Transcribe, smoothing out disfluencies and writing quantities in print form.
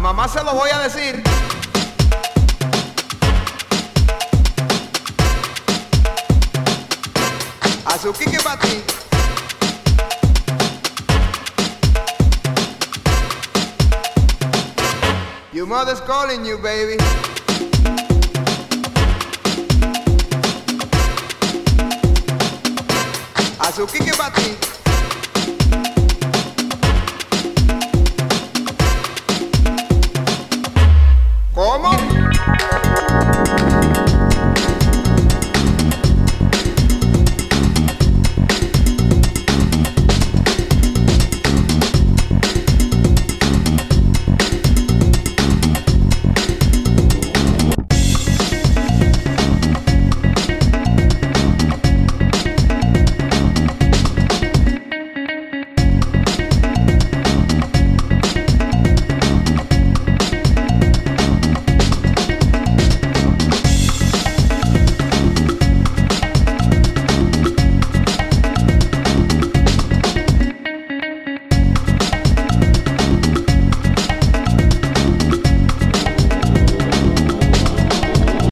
mamá se lo voy a decir. A su Kike pa' ti. Your mother's calling you, baby. A su Kike pa' ti.